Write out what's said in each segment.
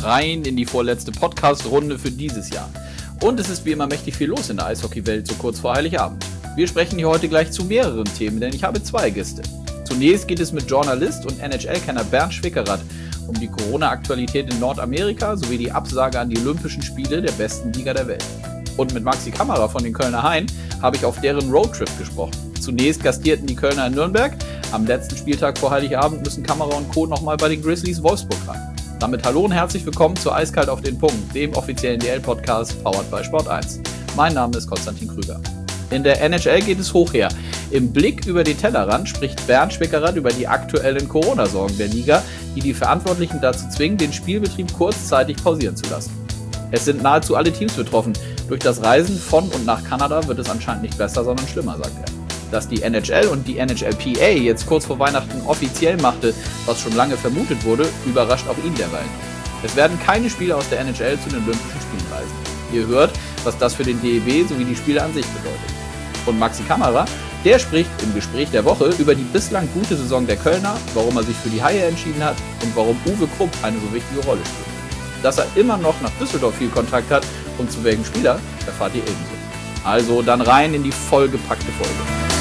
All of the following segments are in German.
rein in die vorletzte Podcast-Runde für dieses Jahr. Und es ist wie immer mächtig viel los in der Eishockey-Welt, so kurz vor Heiligabend. Wir sprechen hier heute gleich zu mehreren Themen, denn ich habe zwei Gäste. Zunächst geht es mit Journalist und NHL-Kenner Bernd Schwickerath um die Corona-Aktualität in Nordamerika sowie die Absage an die Olympischen Spiele der besten Liga der Welt. Und mit Maxi Kammerer von den Kölner Hain habe ich auf deren Roadtrip gesprochen. Zunächst gastierten die Kölner in Nürnberg. Am letzten Spieltag vor Heiligabend müssen Kammerer und Co. nochmal bei den Grizzlies Wolfsburg ran. Damit hallo und herzlich willkommen zu Eiskalt auf den Punkt, dem offiziellen DL-Podcast powered by Sport1. Mein Name ist Konstantin Krüger. In der NHL geht es hoch her. Im Blick über den Tellerrand spricht Bernd Schwickerath über die aktuellen Corona-Sorgen der Liga, die die Verantwortlichen dazu zwingen, den Spielbetrieb kurzzeitig pausieren zu lassen. Es sind nahezu alle Teams betroffen. Durch das Reisen von und nach Kanada wird es anscheinend nicht besser, sondern schlimmer, sagt er. Dass die NHL und die NHLPA jetzt kurz vor Weihnachten offiziell machte, was schon lange vermutet wurde, überrascht auch ihn derweil. Es werden keine Spieler aus der NHL zu den Olympischen Spielen reisen. Ihr hört, was das für den DEB sowie die Spiele an sich bedeutet. Und Maxi Kammerer, der spricht im Gespräch der Woche über die bislang gute Saison der Kölner, warum er sich für die Haie entschieden hat und warum Uwe Krupp eine so wichtige Rolle spielt. Dass er immer noch nach Düsseldorf viel Kontakt hat und zu welchem Spieler, erfahrt ihr ebenso. Also dann rein in die vollgepackte Folge.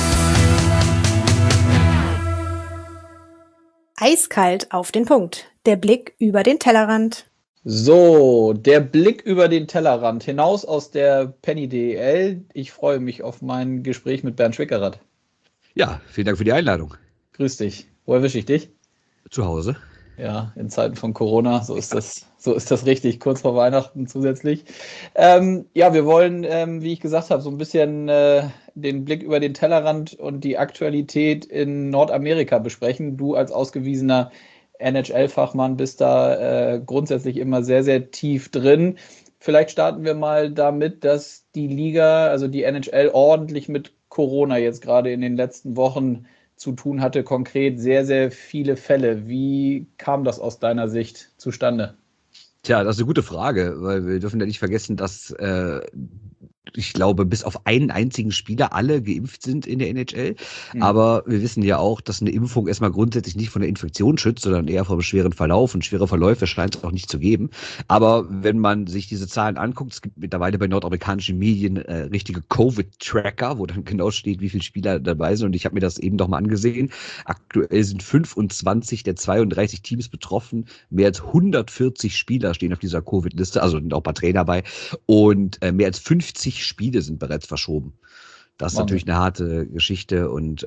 Eiskalt auf den Punkt. Der Blick über den Tellerrand. So, der Blick über den Tellerrand hinaus aus der Penny DEL. Ich freue mich auf mein Gespräch mit Bernd Schwickerath. Ja, vielen Dank für die Einladung. Grüß dich. Wo erwische ich dich? Zu Hause. Ja, in Zeiten von Corona, so ist das richtig, kurz vor Weihnachten zusätzlich. Wir wollen, wie ich gesagt habe, so ein bisschen den Blick über den Tellerrand und die Aktualität in Nordamerika besprechen. Du als ausgewiesener NHL-Fachmann bist da grundsätzlich immer sehr, sehr tief drin. Vielleicht starten wir mal damit, dass die Liga, also die NHL, ordentlich mit Corona jetzt gerade in den letzten Wochen zu tun hatte, konkret sehr, sehr viele Fälle. Wie kam das aus deiner Sicht zustande? Tja, das ist eine gute Frage, weil wir dürfen ja nicht vergessen, dass ich glaube, bis auf einen einzigen Spieler alle geimpft sind in der NHL. Aber wir wissen ja auch, dass eine Impfung erstmal grundsätzlich nicht von der Infektion schützt, sondern eher vom schweren Verlauf. Und schwere Verläufe scheint es auch nicht zu geben. Aber wenn man sich diese Zahlen anguckt, es gibt mittlerweile bei nordamerikanischen Medien richtige Covid-Tracker, wo dann genau steht, wie viele Spieler dabei sind. Und ich habe mir das eben doch mal angesehen. Aktuell sind 25 der 32 Teams betroffen. Mehr als 140 Spieler stehen auf dieser Covid-Liste, also sind auch ein paar Trainer dabei. Und mehr als 50 Spiele sind bereits verschoben. Das ist natürlich eine harte Geschichte und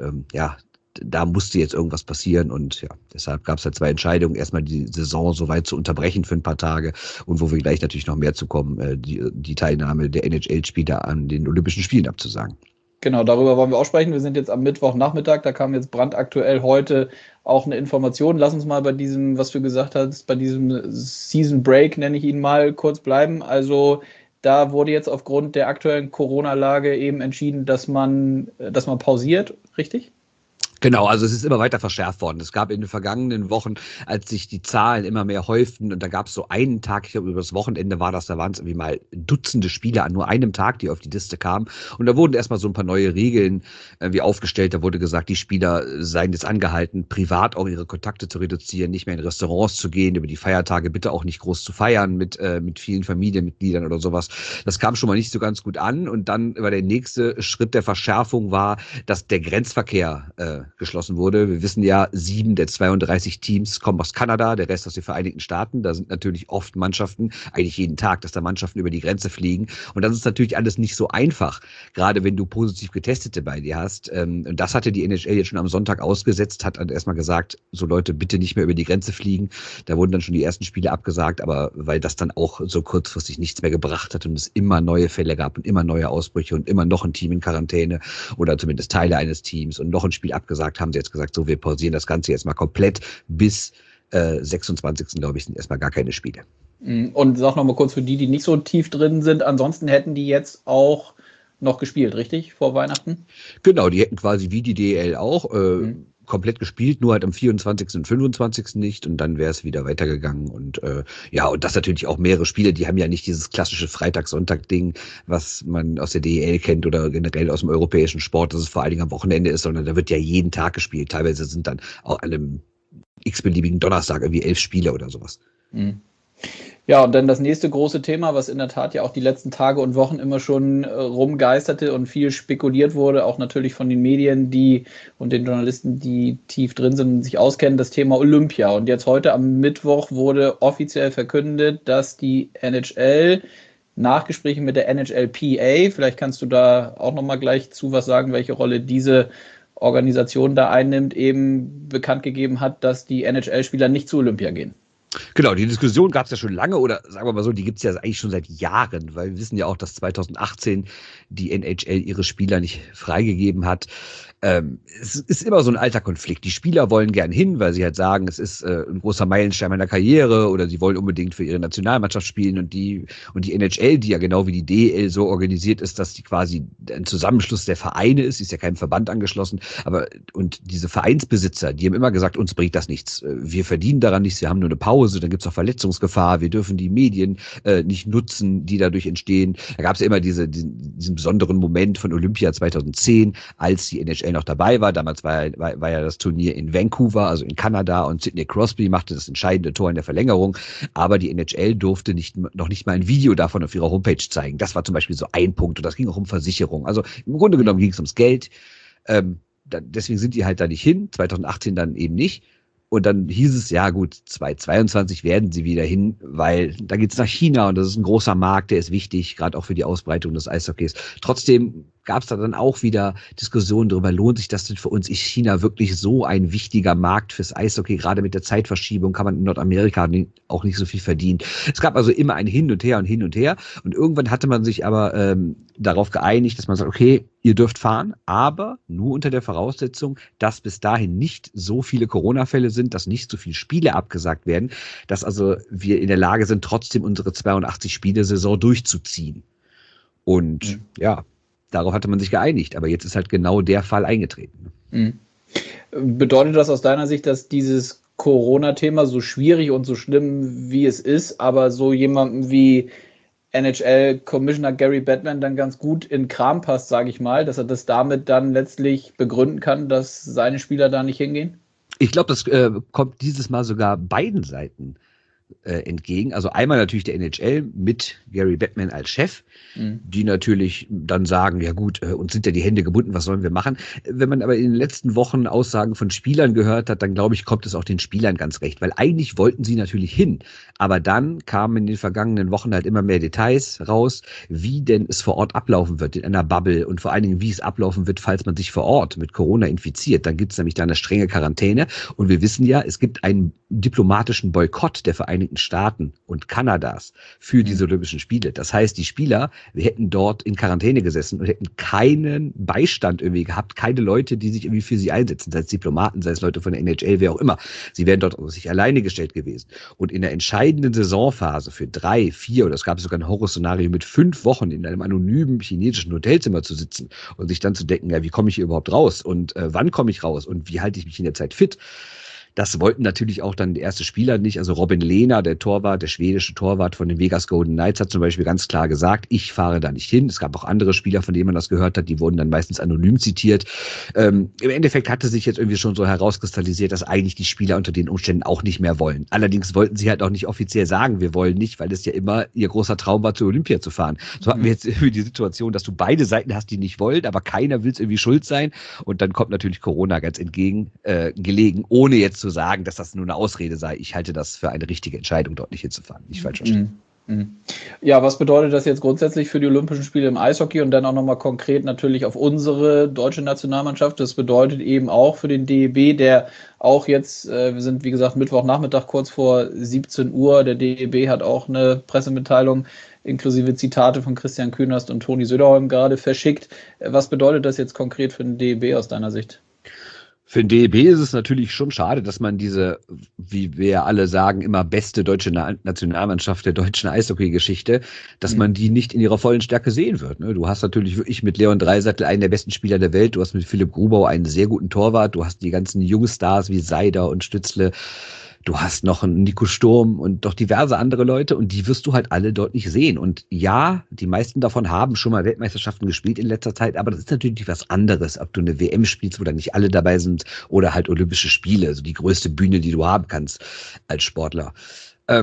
da musste jetzt irgendwas passieren und ja, deshalb gab es halt zwei Entscheidungen. Erstmal die Saison so weit zu unterbrechen für ein paar Tage und wo wir gleich natürlich noch mehr zu kommen, die Teilnahme der NHL-Spieler an den Olympischen Spielen abzusagen. Genau, darüber wollen wir auch sprechen. Wir sind jetzt am Mittwochnachmittag, da kam jetzt brandaktuell heute auch eine Information. Lass uns mal bei diesem, was du gesagt hast, bei diesem Season Break, nenne ich ihn mal, kurz bleiben. Also da wurde jetzt aufgrund der aktuellen Corona-Lage eben entschieden, dass man pausiert, richtig? Genau, also es ist immer weiter verschärft worden. Es gab in den vergangenen Wochen, als sich die Zahlen immer mehr häuften und da gab es so einen Tag, ich glaube über das Wochenende war das, da waren es irgendwie mal Dutzende Spieler an nur einem Tag, die auf die Liste kamen und da wurden erstmal so ein paar neue Regeln aufgestellt. Da wurde gesagt, die Spieler seien jetzt angehalten, privat auch ihre Kontakte zu reduzieren, nicht mehr in Restaurants zu gehen, über die Feiertage bitte auch nicht groß zu feiern mit vielen Familienmitgliedern oder sowas. Das kam schon mal nicht so ganz gut an und dann war der nächste Schritt der Verschärfung war, dass der Grenzverkehr geschlossen wurde. Wir wissen ja, 7 der 32 Teams kommen aus Kanada, der Rest aus den Vereinigten Staaten. Da sind natürlich oft Mannschaften, eigentlich jeden Tag, dass da Mannschaften über die Grenze fliegen. Und das ist natürlich alles nicht so einfach, gerade wenn du positiv Getestete bei dir hast. Und das hatte die NHL jetzt schon am Sonntag ausgesetzt, hat dann erstmal gesagt, so Leute, bitte nicht mehr über die Grenze fliegen. Da wurden dann schon die ersten Spiele abgesagt, aber weil das dann auch so kurzfristig nichts mehr gebracht hat und es immer neue Fälle gab und immer neue Ausbrüche und immer noch ein Team in Quarantäne oder zumindest Teile eines Teams und noch ein Spiel abgesagt, haben sie jetzt gesagt, so, wir pausieren das Ganze jetzt mal komplett bis 26. glaube ich, sind erstmal gar keine Spiele. Und sag noch mal kurz für die nicht so tief drin sind, ansonsten hätten die jetzt auch noch gespielt, richtig? Vor Weihnachten? Genau, die hätten quasi wie die DEL auch komplett gespielt, nur halt am 24. und 25. nicht und dann wäre es wieder weitergegangen und und das natürlich auch mehrere Spiele, die haben ja nicht dieses klassische Freitag-Sonntag-Ding, was man aus der DEL kennt oder generell aus dem europäischen Sport, dass es vor allen Dingen am Wochenende ist, sondern da wird ja jeden Tag gespielt. Teilweise sind dann auch an einem x-beliebigen Donnerstag irgendwie 11 Spiele oder sowas. Mhm. Ja, und dann das nächste große Thema, was in der Tat ja auch die letzten Tage und Wochen immer schon rumgeisterte und viel spekuliert wurde, auch natürlich von den Medien, und den Journalisten, die tief drin sind und sich auskennen, das Thema Olympia. Und jetzt heute am Mittwoch wurde offiziell verkündet, dass die NHL nach Gesprächen mit der NHLPA, vielleicht kannst du da auch nochmal gleich zu was sagen, welche Rolle diese Organisation da einnimmt, eben bekannt gegeben hat, dass die NHL-Spieler nicht zu Olympia gehen. Genau, die Diskussion gab es ja schon lange oder sagen wir mal so, die gibt es ja eigentlich schon seit Jahren, weil wir wissen ja auch, dass 2018 die NHL ihre Spieler nicht freigegeben hat. Es ist immer so ein alter Konflikt. Die Spieler wollen gern hin, weil sie halt sagen, es ist ein großer Meilenstein meiner Karriere oder sie wollen unbedingt für ihre Nationalmannschaft spielen und die NHL, die ja genau wie die DEL so organisiert ist, dass die quasi ein Zusammenschluss der Vereine ist, ist ja keinem Verband angeschlossen, und diese Vereinsbesitzer, die haben immer gesagt, uns bringt das nichts. Wir verdienen daran nichts, wir haben nur eine Pause, dann gibt es auch Verletzungsgefahr, wir dürfen die Medien nicht nutzen, die dadurch entstehen. Da gab es ja immer diesen besonderen Moment von Olympia 2010, als die NHL noch dabei war. Damals war ja das Turnier in Vancouver, also in Kanada, und Sidney Crosby machte das entscheidende Tor in der Verlängerung. Aber die NHL durfte noch nicht mal ein Video davon auf ihrer Homepage zeigen. Das war zum Beispiel so ein Punkt, und das ging auch um Versicherung. Also im Grunde genommen ging es ums Geld. Deswegen sind die halt da nicht hin, 2018 dann eben nicht. Und dann hieß es, ja gut, 2022 werden sie wieder hin, weil da geht's nach China und das ist ein großer Markt, der ist wichtig, gerade auch für die Ausbreitung des Eishockeys. Trotzdem gab es da dann auch wieder Diskussionen darüber, lohnt sich das denn für uns? Ist China wirklich so ein wichtiger Markt fürs Eishockey? Gerade mit der Zeitverschiebung kann man in Nordamerika auch nicht so viel verdienen. Es gab also immer ein Hin und Her und Hin und Her. Und irgendwann hatte man sich aber darauf geeinigt, dass man sagt, okay, ihr dürft fahren, aber nur unter der Voraussetzung, dass bis dahin nicht so viele Corona-Fälle sind, dass nicht so viele Spiele abgesagt werden, dass also wir in der Lage sind, trotzdem unsere 82-Spiele-Saison durchzuziehen. Und ja, darauf hatte man sich geeinigt, aber jetzt ist halt genau der Fall eingetreten. Bedeutet das aus deiner Sicht, dass dieses Corona-Thema, so schwierig und so schlimm wie es ist, aber so jemandem wie NHL-Commissioner Gary Bettman dann ganz gut in Kram passt, sage ich mal, dass er das damit dann letztlich begründen kann, dass seine Spieler da nicht hingehen? Ich glaube, das kommt dieses Mal sogar beiden Seiten entgegen. Also einmal natürlich der NHL mit Gary Bettman als Chef, die natürlich dann sagen, ja gut, uns sind ja die Hände gebunden, was sollen wir machen? Wenn man aber in den letzten Wochen Aussagen von Spielern gehört hat, dann glaube ich, kommt es auch den Spielern ganz recht, weil eigentlich wollten sie natürlich hin, aber dann kamen in den vergangenen Wochen halt immer mehr Details raus, wie denn es vor Ort ablaufen wird in einer Bubble und vor allen Dingen, wie es ablaufen wird, falls man sich vor Ort mit Corona infiziert. Dann gibt es nämlich da eine strenge Quarantäne und wir wissen ja, es gibt einen diplomatischen Boykott der Vereinigten Staaten und Kanadas für diese Olympischen Spiele. Das heißt, die Spieler, wir hätten dort in Quarantäne gesessen und hätten keinen Beistand irgendwie gehabt, keine Leute, die sich irgendwie für sie einsetzen, sei es Diplomaten, sei es Leute von der NHL, wer auch immer. Sie wären dort auf sich alleine gestellt gewesen. Und in der entscheidenden Saisonphase für 3, 4 oder es gab sogar ein Horrorszenario mit 5 Wochen in einem anonymen chinesischen Hotelzimmer zu sitzen und sich dann zu denken, ja, wie komme ich hier überhaupt raus und wann komme ich raus und wie halte ich mich in der Zeit fit? Das wollten natürlich auch dann die ersten Spieler nicht. Also Robin Lehner, der Torwart, der schwedische Torwart von den Vegas Golden Knights, hat zum Beispiel ganz klar gesagt, ich fahre da nicht hin. Es gab auch andere Spieler, von denen man das gehört hat, die wurden dann meistens anonym zitiert. Im Endeffekt hatte sich jetzt irgendwie schon so herauskristallisiert, dass eigentlich die Spieler unter den Umständen auch nicht mehr wollen. Allerdings wollten sie halt auch nicht offiziell sagen, wir wollen nicht, weil es ja immer ihr großer Traum war, zur Olympia zu fahren. So hatten wir jetzt irgendwie die Situation, dass du beide Seiten hast, die nicht wollen, aber keiner will es irgendwie schuld sein. Und dann kommt natürlich Corona ganz gelegen, ohne jetzt zu sagen, dass das nur eine Ausrede sei. Ich halte das für eine richtige Entscheidung, dort nicht hinzufahren. Nicht falsch verstehen. Ja, was bedeutet das jetzt grundsätzlich für die Olympischen Spiele im Eishockey und dann auch nochmal konkret natürlich auf unsere deutsche Nationalmannschaft? Das bedeutet eben auch für den DEB, der auch jetzt, wir sind wie gesagt Mittwochnachmittag kurz vor 17 Uhr, der DEB hat auch eine Pressemitteilung inklusive Zitate von Christian Künast und Toni Söderholm gerade verschickt. Was bedeutet das jetzt konkret für den DEB aus deiner Sicht? Für den DEB ist es natürlich schon schade, dass man diese, wie wir alle sagen, immer beste deutsche Nationalmannschaft der deutschen Eishockey-Geschichte, dass man die nicht in ihrer vollen Stärke sehen wird. Du hast natürlich wirklich mit Leon Draisaitl einen der besten Spieler der Welt, du hast mit Philipp Grubauer einen sehr guten Torwart, du hast die ganzen Jungstars wie Seider und Stützle, du hast noch einen Nico Sturm und doch diverse andere Leute und die wirst du halt alle dort nicht sehen. Und ja, die meisten davon haben schon mal Weltmeisterschaften gespielt in letzter Zeit, aber das ist natürlich was anderes, ob du eine WM spielst, wo dann nicht alle dabei sind oder halt Olympische Spiele, also die größte Bühne, die du haben kannst als Sportler.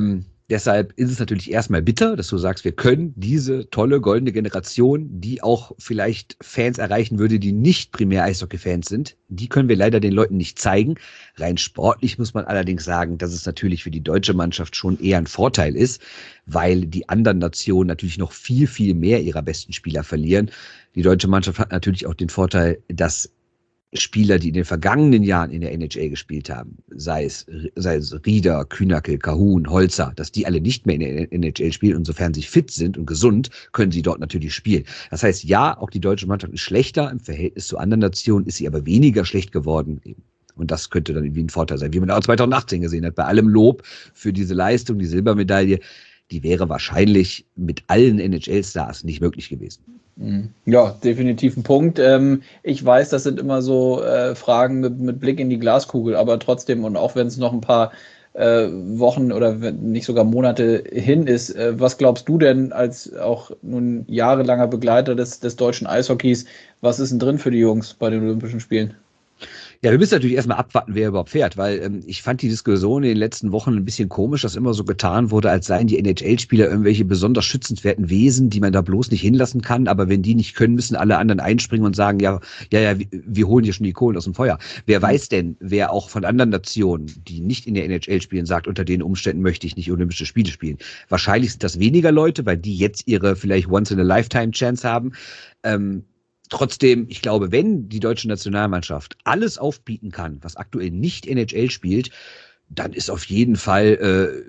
Deshalb ist es natürlich erstmal bitter, dass du sagst, wir können diese tolle goldene Generation, die auch vielleicht Fans erreichen würde, die nicht primär Eishockey-Fans sind, die können wir leider den Leuten nicht zeigen. Rein sportlich muss man allerdings sagen, dass es natürlich für die deutsche Mannschaft schon eher ein Vorteil ist, weil die anderen Nationen natürlich noch viel, viel mehr ihrer besten Spieler verlieren. Die deutsche Mannschaft hat natürlich auch den Vorteil, dass Spieler, die in den vergangenen Jahren in der NHL gespielt haben, sei es Rieder, Kühnacke, Kahun, Holzer, dass die alle nicht mehr in der NHL spielen und sofern sie fit sind und gesund, können sie dort natürlich spielen. Das heißt, ja, auch die deutsche Mannschaft ist schlechter im Verhältnis zu anderen Nationen, ist sie aber weniger schlecht geworden eben. Und das könnte dann irgendwie ein Vorteil sein, wie man auch 2018 gesehen hat. Bei allem Lob für diese Leistung, die Silbermedaille, die wäre wahrscheinlich mit allen NHL-Stars nicht möglich gewesen. Ja, definitiv ein Punkt. Ich weiß, das sind immer so Fragen mit Blick in die Glaskugel, aber trotzdem, und auch wenn es noch ein paar Wochen oder nicht sogar Monate hin ist, was glaubst du denn als auch nun jahrelanger Begleiter des deutschen Eishockeys, was ist denn drin für die Jungs bei den Olympischen Spielen? Ja, wir müssen natürlich erstmal abwarten, wer überhaupt fährt, weil ich fand die Diskussion in den letzten Wochen ein bisschen komisch, dass immer so getan wurde, als seien die NHL-Spieler irgendwelche besonders schützenswerten Wesen, die man da bloß nicht hinlassen kann, aber wenn die nicht können, müssen alle anderen einspringen und sagen, ja, wir holen hier schon die Kohlen aus dem Feuer. Wer weiß denn, wer auch von anderen Nationen, die nicht in der NHL spielen, sagt, unter den Umständen möchte ich nicht Olympische Spiele spielen. Wahrscheinlich sind das weniger Leute, weil die jetzt ihre vielleicht Once-in-a-Lifetime-Chance haben. Trotzdem, ich glaube, wenn die deutsche Nationalmannschaft alles aufbieten kann, was aktuell nicht NHL spielt, dann ist auf jeden Fall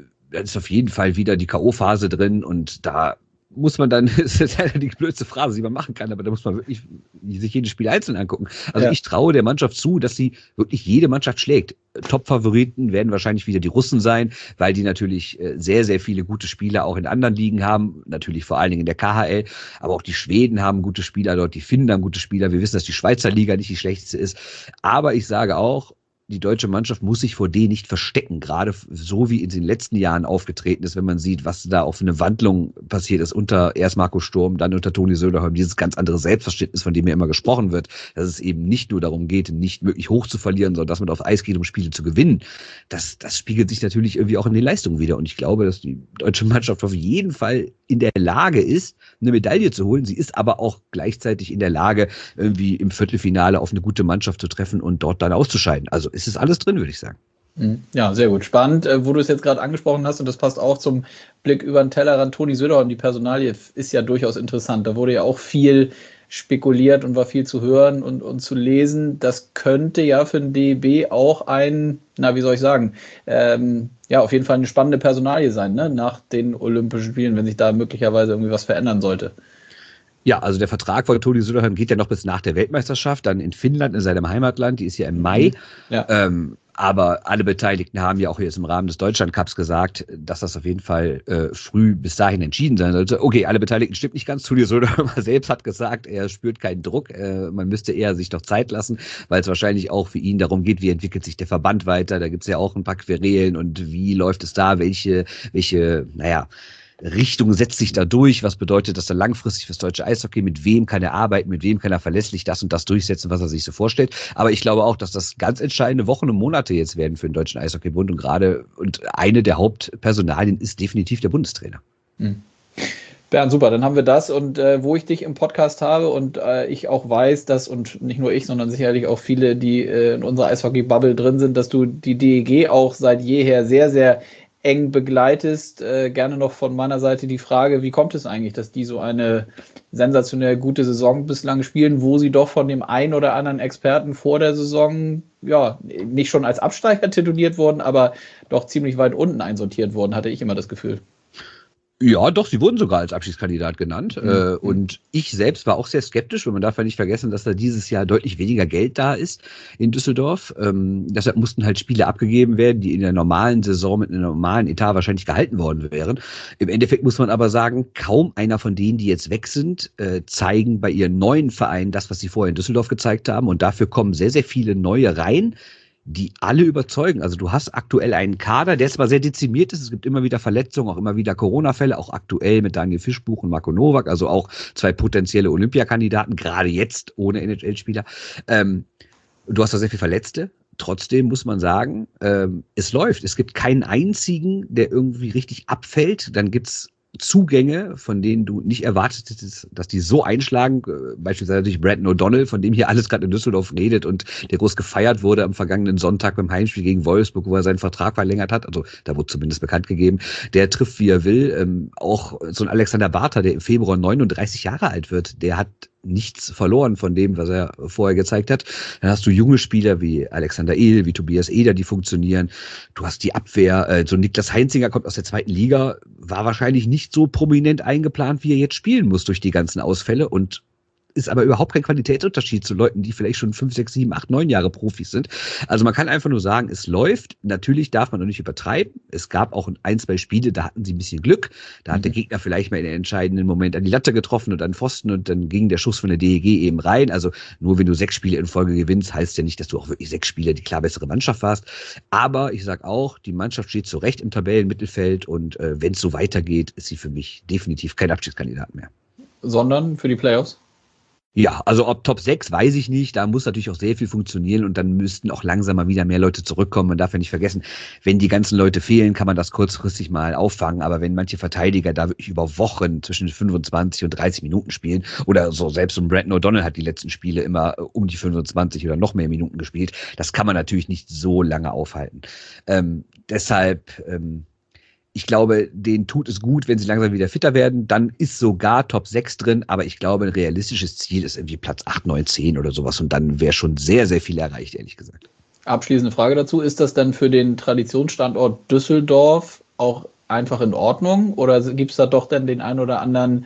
wieder die K.O.-Phase drin und da muss man dann, das ist leider die blödste Phrase, die man machen kann, aber da muss man wirklich sich jedes Spiel einzeln angucken. Also ich traue der Mannschaft zu, dass sie wirklich jede Mannschaft schlägt. Top-Favoriten werden wahrscheinlich wieder die Russen sein, weil die natürlich sehr, sehr viele gute Spieler auch in anderen Ligen haben, natürlich vor allen Dingen in der KHL, aber auch die Schweden haben gute Spieler dort, die Finnen haben gute Spieler, wir wissen, dass die Schweizer Liga nicht die schlechteste ist, aber ich sage auch, die deutsche Mannschaft muss sich vor denen nicht verstecken, gerade so wie in den letzten Jahren aufgetreten ist, wenn man sieht, was da auf eine Wandlung passiert ist unter erst Marco Sturm, dann unter Toni Söderholm, dieses ganz andere Selbstverständnis, von dem ja immer gesprochen wird, dass es eben nicht nur darum geht, nicht möglich hoch zu verlieren, sondern dass man auf Eis geht, um Spiele zu gewinnen. Das spiegelt sich natürlich irgendwie auch in den Leistungen wieder und ich glaube, dass die deutsche Mannschaft auf jeden Fall in der Lage ist, eine Medaille zu holen. Sie ist aber auch gleichzeitig in der Lage, irgendwie im Viertelfinale auf eine gute Mannschaft zu treffen und dort dann auszuscheiden. Also ist es alles drin, würde ich sagen. Ja, sehr gut. Spannend, wo du es jetzt gerade angesprochen hast und das passt auch zum Blick über den Tellerrand. Toni Söderholm, die Personalie ist ja durchaus interessant. Da wurde ja auch viel spekuliert und war viel zu hören und zu lesen. Das könnte ja für den DEB auch auf jeden Fall eine spannende Personalie sein, ne? Nach den Olympischen Spielen, wenn sich da möglicherweise irgendwie was verändern sollte. Ja, also der Vertrag von Toni Söderholm geht ja noch bis nach der Weltmeisterschaft, dann in Finnland, in seinem Heimatland, die ist ja im Mai. Ja. Aber alle Beteiligten haben ja auch jetzt im Rahmen des Deutschland-Cups gesagt, dass das auf jeden Fall früh bis dahin entschieden sein sollte. Okay, alle Beteiligten stimmt nicht ganz. Toni Söderholm selbst hat gesagt, er spürt keinen Druck. Man müsste eher sich doch Zeit lassen, weil es wahrscheinlich auch für ihn darum geht, wie entwickelt sich der Verband weiter. Da gibt es ja auch ein paar Querelen und wie läuft es da, welche Richtung setzt sich da durch, was bedeutet das dann langfristig fürs deutsche Eishockey, mit wem kann er arbeiten, mit wem kann er verlässlich das und das durchsetzen, was er sich so vorstellt. Aber ich glaube auch, dass das ganz entscheidende Wochen und Monate jetzt werden für den Deutschen Eishockeybund und eine der Hauptpersonalien ist definitiv der Bundestrainer. Bernd, super, dann haben wir das und wo ich dich im Podcast habe und ich auch weiß, dass, und nicht nur ich, sondern sicherlich auch viele, die in unserer Eishockey-Bubble drin sind, dass du die DEG auch seit jeher sehr, sehr eng begleitest. Gerne noch von meiner Seite die Frage, wie kommt es eigentlich, dass die so eine sensationell gute Saison bislang spielen, wo sie doch von dem einen oder anderen Experten vor der Saison nicht schon als Absteiger tituliert wurden, aber doch ziemlich weit unten einsortiert wurden, hatte ich immer das Gefühl. Ja, doch, sie wurden sogar als Abschiedskandidat genannt. Und ich selbst war auch sehr skeptisch, weil man darf ja nicht vergessen, dass da dieses Jahr deutlich weniger Geld da ist in Düsseldorf. Deshalb mussten halt Spiele abgegeben werden, die in der normalen Saison mit einem normalen Etat wahrscheinlich gehalten worden wären. Im Endeffekt muss man aber sagen, kaum einer von denen, die jetzt weg sind, zeigen bei ihren neuen Vereinen das, was sie vorher in Düsseldorf gezeigt haben. Und dafür kommen sehr, sehr viele neue rein, die alle überzeugen. Also du hast aktuell einen Kader, der zwar sehr dezimiert ist, es gibt immer wieder Verletzungen, auch immer wieder Corona-Fälle, auch aktuell mit Daniel Fischbuch und Marco Nowak, also auch zwei potenzielle Olympiakandidaten, gerade jetzt ohne NHL-Spieler. Du hast da sehr viele Verletzte, trotzdem muss man sagen, es läuft. Es gibt keinen einzigen, der irgendwie richtig abfällt. Dann gibt's Zugänge, von denen du nicht erwartet hättest, dass die so einschlagen. Beispielsweise natürlich Brandon O'Donnell, von dem hier alles gerade in Düsseldorf redet und der groß gefeiert wurde am vergangenen Sonntag beim Heimspiel gegen Wolfsburg, wo er seinen Vertrag verlängert hat. Also da wurde zumindest bekannt gegeben. Der trifft, wie er will. Auch so ein Alexander Barter, der im Februar 39 Jahre alt wird, der hat nichts verloren von dem, was er vorher gezeigt hat. Dann hast du junge Spieler wie Alexander Ehl, wie Tobias Eder, die funktionieren. Du hast die Abwehr, so Niklas Heinzinger kommt aus der zweiten Liga, war wahrscheinlich nicht so prominent eingeplant, wie er jetzt spielen muss durch die ganzen Ausfälle und ist aber überhaupt kein Qualitätsunterschied zu Leuten, die vielleicht schon 5, 6, 7, 8, 9 Jahre Profis sind. Also man kann einfach nur sagen, es läuft. Natürlich darf man noch nicht übertreiben. Es gab auch 1, 2 Spiele, da hatten sie ein bisschen Glück. Da hat der Gegner vielleicht mal in den entscheidenden Moment an die Latte getroffen und an den Pfosten und dann ging der Schuss von der DEG eben rein. Also nur wenn du 6 Spiele in Folge gewinnst, heißt ja nicht, dass du auch wirklich 6 Spiele die klar bessere Mannschaft warst. Aber ich sag auch, die Mannschaft steht zu Recht im Tabellenmittelfeld und wenn es so weitergeht, ist sie für mich definitiv kein Abstiegskandidat mehr. Sondern für die Playoffs? Ja, also ob Top 6, weiß ich nicht. Da muss natürlich auch sehr viel funktionieren und dann müssten auch langsam mal wieder mehr Leute zurückkommen. Man darf ja nicht vergessen, wenn die ganzen Leute fehlen, kann man das kurzfristig mal auffangen. Aber wenn manche Verteidiger da wirklich über Wochen zwischen 25 und 30 Minuten spielen oder so, selbst so ein Brandon O'Donnell hat die letzten Spiele immer um die 25 oder noch mehr Minuten gespielt. Das kann man natürlich nicht so lange aufhalten. Deshalb ich glaube, denen tut es gut, wenn sie langsam wieder fitter werden. Dann ist sogar Top 6 drin. Aber ich glaube, ein realistisches Ziel ist irgendwie Platz 8, 9, 10 oder sowas. Und dann wäre schon sehr, sehr viel erreicht, ehrlich gesagt. Abschließende Frage dazu. Ist das dann für den Traditionsstandort Düsseldorf auch einfach in Ordnung? Oder gibt es da doch dann den einen oder anderen,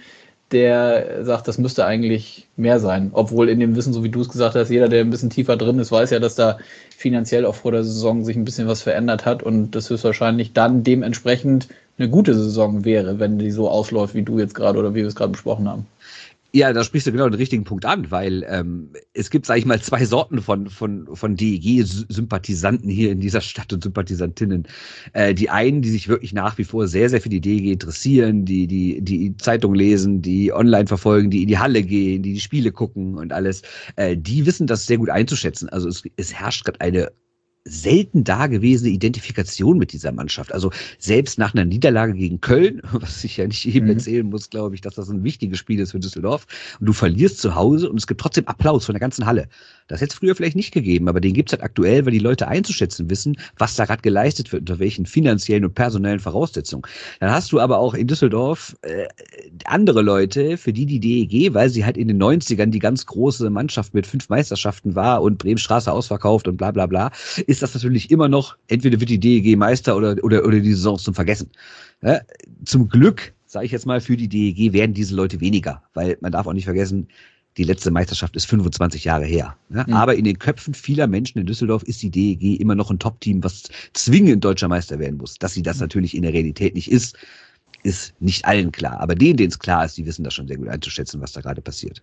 der sagt, das müsste eigentlich mehr sein? Obwohl in dem Wissen, so wie du es gesagt hast, jeder, der ein bisschen tiefer drin ist, weiß ja, dass da finanziell auch vor der Saison sich ein bisschen was verändert hat und das höchstwahrscheinlich dann dementsprechend eine gute Saison wäre, wenn die so ausläuft, wie du jetzt gerade oder wie wir es gerade besprochen haben. Ja, da sprichst du genau den richtigen Punkt an, weil es gibt, sage ich mal, 2 Sorten von DEG-Sympathisanten hier in dieser Stadt und Sympathisantinnen. Die einen, die sich wirklich nach wie vor sehr, sehr für die DEG interessieren, die Zeitung lesen, die online verfolgen, die in die Halle gehen, die Spiele gucken und alles, die wissen das sehr gut einzuschätzen. Also es herrscht gerade eine selten dagewesene Identifikation mit dieser Mannschaft. Also selbst nach einer Niederlage gegen Köln, was ich ja nicht jedem erzählen muss, glaube ich, dass das ein wichtiges Spiel ist für Düsseldorf, und du verlierst zu Hause und es gibt trotzdem Applaus von der ganzen Halle. Das hätte es früher vielleicht nicht gegeben, aber den gibt es halt aktuell, weil die Leute einzuschätzen wissen, was da gerade geleistet wird, unter welchen finanziellen und personellen Voraussetzungen. Dann hast du aber auch in Düsseldorf andere Leute, für die DEG, weil sie halt in den 90ern die ganz große Mannschaft mit 5 Meisterschaften war und Bremenstraße ausverkauft und bla bla bla, ist das natürlich immer noch, entweder wird die DEG Meister oder die Saison zum Vergessen. Ja, zum Glück, sage ich jetzt mal, für die DEG werden diese Leute weniger, weil man darf auch nicht vergessen, die letzte Meisterschaft ist 25 Jahre her. Ja? Aber in den Köpfen vieler Menschen in Düsseldorf ist die DEG immer noch ein Top-Team, was zwingend deutscher Meister werden muss. Dass sie das natürlich in der Realität nicht ist nicht allen klar. Aber denen es klar ist, die wissen das schon sehr gut einzuschätzen, was da gerade passiert.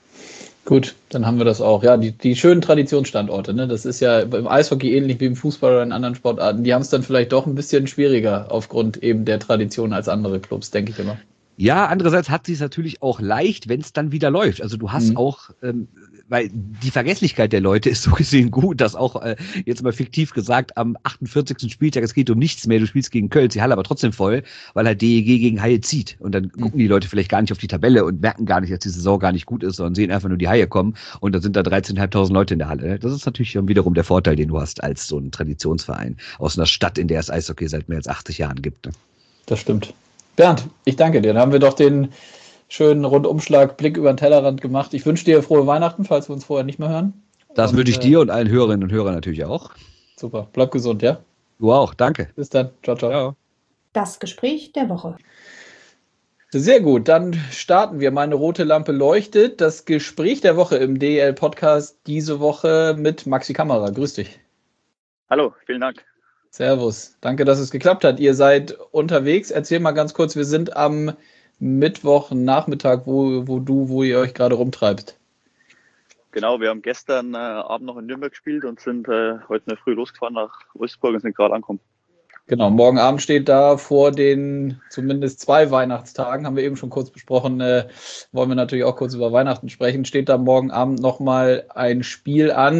Gut, dann haben wir das auch. Ja, die schönen Traditionsstandorte, ne? Das ist ja im Eishockey ähnlich wie im Fußball oder in anderen Sportarten. Die haben es dann vielleicht doch ein bisschen schwieriger aufgrund eben der Tradition als andere Clubs, denke ich immer. Ja, andererseits hat sie es natürlich auch leicht, wenn es dann wieder läuft. Also du hast auch, weil die Vergesslichkeit der Leute ist so gesehen gut, dass auch, jetzt mal fiktiv gesagt, am 48. Spieltag, es geht um nichts mehr, du spielst gegen Köln, die Halle aber trotzdem voll, weil halt DEG gegen Haie zieht. Und dann gucken die Leute vielleicht gar nicht auf die Tabelle und merken gar nicht, dass die Saison gar nicht gut ist, sondern sehen einfach nur die Haie kommen und dann sind da 13.500 Leute in der Halle. Das ist natürlich wiederum der Vorteil, den du hast als so ein Traditionsverein aus einer Stadt, in der es Eishockey seit mehr als 80 Jahren gibt. Ne? Das stimmt. Bernd, ich danke dir. Dann haben wir doch den schönen Rundumschlag, Blick über den Tellerrand gemacht. Ich wünsche dir frohe Weihnachten, falls wir uns vorher nicht mehr hören. Das wünsche ich dir und allen Hörerinnen und Hörern natürlich auch. Super, bleib gesund, ja? Du auch, danke. Bis dann, ciao, ciao. Ciao. Das Gespräch der Woche. Sehr gut, dann starten wir. Meine rote Lampe leuchtet. Das Gespräch der Woche im DEL-Podcast diese Woche mit Maxi Kammerer. Grüß dich. Hallo, vielen Dank. Servus, danke, dass es geklappt hat. Ihr seid unterwegs. Erzähl mal ganz kurz, wir sind am Mittwochnachmittag, wo ihr euch gerade rumtreibt. Genau, wir haben gestern Abend noch in Nürnberg gespielt und sind heute in der Früh losgefahren nach Wolfsburg und sind gerade angekommen. Genau, morgen Abend steht da vor den zumindest 2 Weihnachtstagen, haben wir eben schon kurz besprochen, wollen wir natürlich auch kurz über Weihnachten sprechen, steht da morgen Abend nochmal ein Spiel an.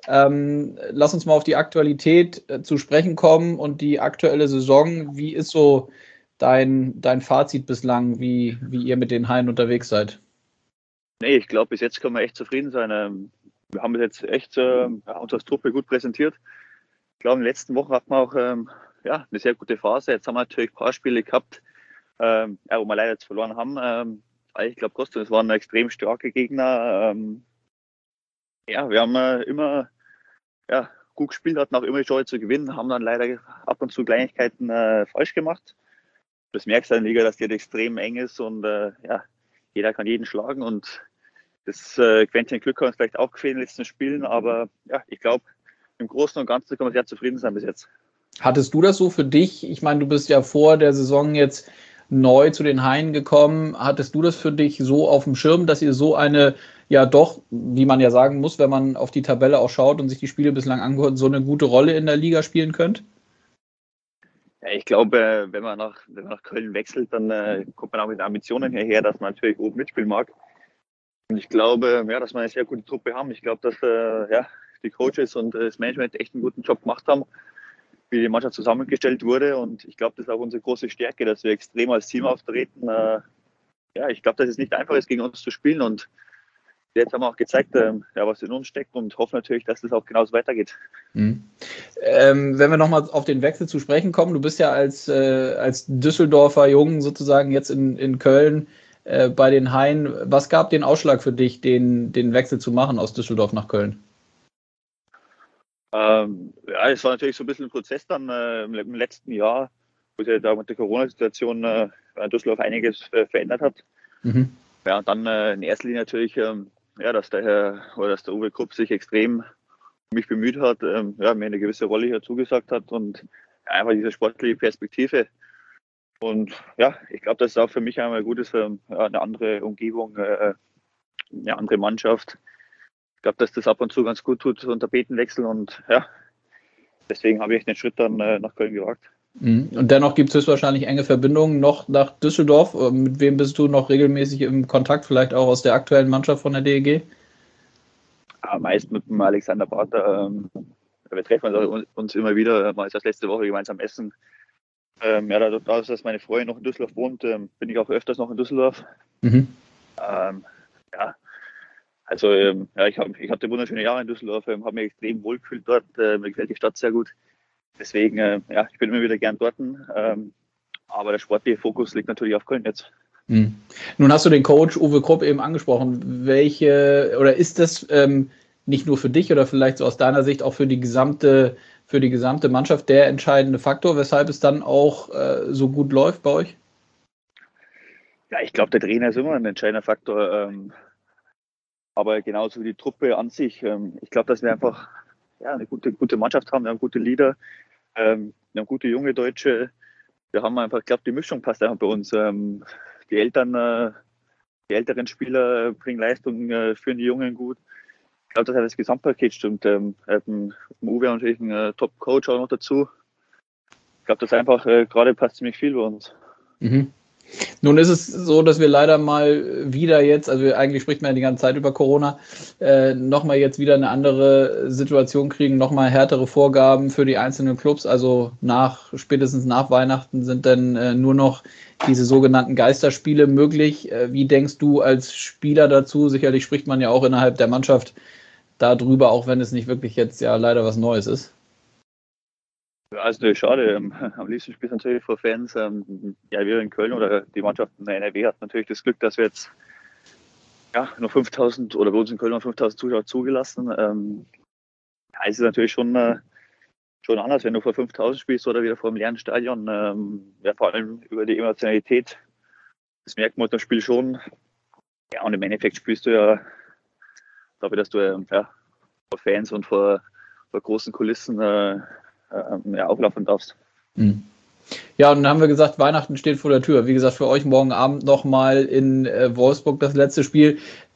Lass uns mal auf die Aktualität zu sprechen kommen und die aktuelle Saison. Wie ist so dein Fazit bislang, wie ihr mit den Haien unterwegs seid? Nee, ich glaube, bis jetzt können wir echt zufrieden sein. Wir haben jetzt echt uns als Truppe gut präsentiert. Ich glaube, in den letzten Wochen hatten wir auch eine sehr gute Phase. Jetzt haben wir natürlich ein paar Spiele gehabt, wo wir leider jetzt verloren haben. Ich glaube trotzdem, es waren extrem starke Gegner. Wir haben immer gut gespielt, hatten auch immer die Chance zu gewinnen, haben dann leider ab und zu Kleinigkeiten falsch gemacht. Das merkst du in der Liga, dass die halt extrem eng ist und jeder kann jeden schlagen und das Quäntchen Glück hat uns vielleicht auch gefehlt in den letzten Spielen, aber ich glaube, im Großen und Ganzen kann man sehr zufrieden sein bis jetzt. Hattest du das so für dich? Ich meine, du bist ja vor der Saison jetzt neu zu den Haien gekommen. Hattest du das für dich so auf dem Schirm, dass ihr so eine, ja doch, wie man ja sagen muss, wenn man auf die Tabelle auch schaut und sich die Spiele bislang angehört, so eine gute Rolle in der Liga spielen könnt? Ja, ich glaube, wenn man nach Köln wechselt, dann kommt man auch mit Ambitionen hierher, dass man natürlich oben mitspielen mag. Und ich glaube, dass wir eine sehr gute Truppe haben. Ich glaube, dass die Coaches und das Management echt einen guten Job gemacht haben, wie die Mannschaft zusammengestellt wurde. Und ich glaube, das ist auch unsere große Stärke, dass wir extrem als Team auftreten. Ich glaube, dass es nicht einfach ist, gegen uns zu spielen. Und jetzt haben wir auch gezeigt, was in uns steckt und hoffen natürlich, dass das auch genauso weitergeht. Mhm. Wenn wir nochmal auf den Wechsel zu sprechen kommen, du bist ja als Düsseldorfer Jungen sozusagen jetzt in Köln bei den Haien. Was gab den Ausschlag für dich, den Wechsel zu machen aus Düsseldorf nach Köln? Es war natürlich so ein bisschen ein Prozess dann im letzten Jahr, wo sich da mit der Corona-Situation in Düsseldorf einiges verändert hat. Mhm. Ja, und dann in erster Linie natürlich, dass der Uwe Krupp sich extrem um mich bemüht hat, mir eine gewisse Rolle hier zugesagt hat und einfach diese sportliche Perspektive. Und ich glaube, das ist auch für mich einmal gut ist, eine andere Umgebung, eine andere Mannschaft. Ich glaube, dass das ab und zu ganz gut tut, so ein Tapetenwechsel und deswegen habe ich den Schritt dann nach Köln gewagt. Und dennoch gibt es höchstwahrscheinlich enge Verbindungen noch nach Düsseldorf. Mit wem bist du noch regelmäßig im Kontakt, vielleicht auch aus der aktuellen Mannschaft von der DEG? Meist mit dem Alexander Barter. Wir treffen uns immer wieder, mal das letzte Woche gemeinsam essen. Dadurch, dass meine Freundin noch in Düsseldorf wohnt, bin ich auch öfters noch in Düsseldorf. Mhm. Ich hatte wunderschöne Jahre in Düsseldorf, habe mich extrem wohl gefühlt dort, mir gefällt die Stadt sehr gut. Deswegen, ich bin immer wieder gern dort, aber der sportliche Fokus liegt natürlich auf Köln jetzt. Mhm. Nun hast du den Coach Uwe Krupp eben angesprochen. Ist das nicht nur für dich oder vielleicht so aus deiner Sicht auch für die gesamte Mannschaft der entscheidende Faktor, weshalb es dann auch so gut läuft bei euch? Ja, ich glaube, der Trainer ist immer ein entscheidender Faktor, aber genauso wie die Truppe an sich. Ich glaube, dass wir einfach eine gute Mannschaft haben, wir haben gute Leader, wir haben gute junge Deutsche. Wir haben einfach, ich glaube, die Mischung passt einfach bei uns. Die älteren Spieler bringen Leistung, führen die Jungen gut. Ich glaube, dass das Gesamtpaket stimmt. Uwe natürlich ein Top-Coach auch noch dazu. Ich glaube, das einfach gerade passt ziemlich viel bei uns. Mhm. Nun ist es so, dass wir leider mal wieder jetzt, also eigentlich spricht man ja die ganze Zeit über Corona, nochmal jetzt wieder eine andere Situation kriegen, nochmal härtere Vorgaben für die einzelnen Clubs. Also spätestens nach Weihnachten sind dann nur noch diese sogenannten Geisterspiele möglich. Wie denkst du als Spieler dazu? Sicherlich spricht man ja auch innerhalb der Mannschaft darüber, auch wenn es nicht wirklich jetzt ja leider was Neues ist. Ja, ist natürlich schade. Am liebsten spielt es natürlich vor Fans. Wir in Köln oder die Mannschaft in der NRW hat natürlich das Glück, dass wir jetzt nur 5.000 oder bei uns in Köln noch 5.000 Zuschauer zugelassen. Es ist natürlich schon anders, wenn du vor 5.000 spielst oder wieder vor einem leeren Stadion. Vor allem über die Emotionalität. Das merkt man im Spiel schon. Ja, und im Endeffekt spielst du ja dafür, dass du vor Fans und vor großen Kulissen auflaufen darfst. Mhm. Ja, und dann haben wir gesagt, Weihnachten steht vor der Tür. Wie gesagt, für euch morgen Abend nochmal in Wolfsburg das letzte Spiel.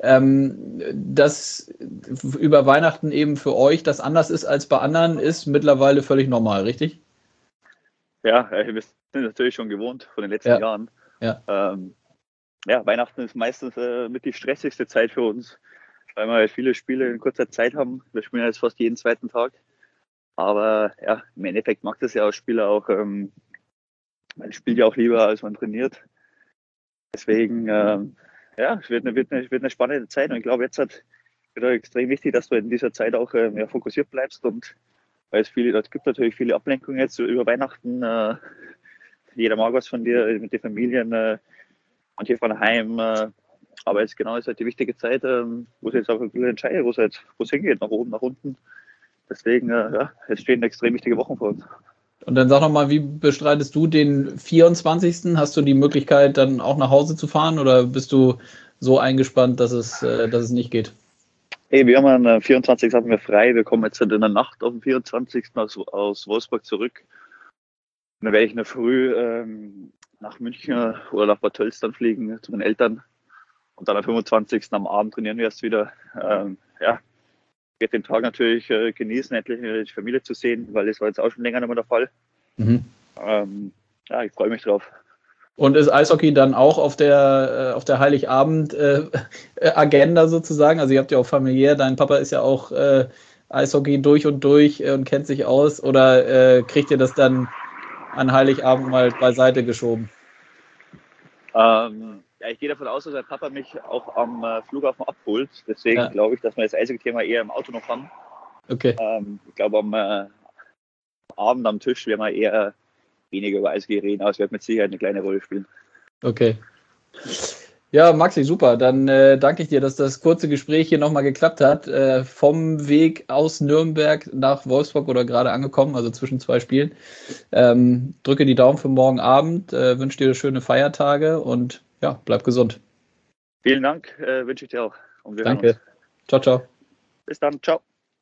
Das über Weihnachten eben für euch, das anders ist als bei anderen, ist mittlerweile völlig normal, richtig? Ja, wir sind natürlich schon gewohnt von den letzten Jahren. Ja. Weihnachten ist meistens mit die stressigste Zeit für uns. weil wir halt viele Spiele in kurzer Zeit haben. Wir spielen jetzt fast jeden zweiten Tag. Aber ja, im Endeffekt macht das ja als Spieler auch, man spielt ja auch lieber, als man trainiert. Deswegen, ja, es wird eine spannende Zeit. Und ich glaube, jetzt wird extrem wichtig, dass du in dieser Zeit auch mehr fokussiert bleibst. Und weil es gibt natürlich viele Ablenkungen jetzt über Weihnachten. Jeder mag was von dir, mit den Familien, manche fahren heim. Aber jetzt genau ist halt die wichtige Zeit, wo es jetzt auch ein bisschen entscheidet, wo es hingeht, nach oben, nach unten. Deswegen, ja, es stehen extrem wichtige Wochen vor uns. Und dann sag noch mal, wie bestreitest du den 24.? Hast du die Möglichkeit, dann auch nach Hause zu fahren oder bist du so eingespannt, dass es nicht geht? Hey, wir haben am 24. hatten wir frei. Wir kommen jetzt in der Nacht auf den 24. aus Wolfsburg zurück. Und dann werde ich in der Früh nach München oder nach Bad Tölz dann fliegen zu meinen Eltern. Und dann am 25. am Abend trainieren wir erst wieder. Ja, ich werde den Tag natürlich genießen, endlich die Familie zu sehen, weil das war jetzt auch schon länger nicht mehr der Fall. Mhm. Ja, ich freue mich drauf. Und ist Eishockey dann auch auf der Heiligabend-Agenda sozusagen? Also ihr habt ja auch familiär, dein Papa ist ja auch Eishockey durch und kennt sich aus. Oder kriegt ihr das dann an Heiligabend mal beiseite geschoben? Ja, ich gehe davon aus, dass mein Papa mich auch am Flughafen abholt. Deswegen glaube ich, dass wir das Eishockey-Thema eher im Auto noch haben. Okay. Ich glaube, am Abend am Tisch werden wir eher weniger über Eishockey reden, aber es wird mit Sicherheit eine kleine Rolle spielen. Okay. Ja, Maxi, super. Dann danke ich dir, dass das kurze Gespräch hier nochmal geklappt hat. Vom Weg aus Nürnberg nach Wolfsburg oder gerade angekommen, also zwischen zwei Spielen. Drücke die Daumen für morgen Abend, wünsche dir schöne Feiertage und ja, bleib gesund. Vielen Dank, wünsche ich dir auch. Und Danke. Ciao, ciao. Bis dann, ciao.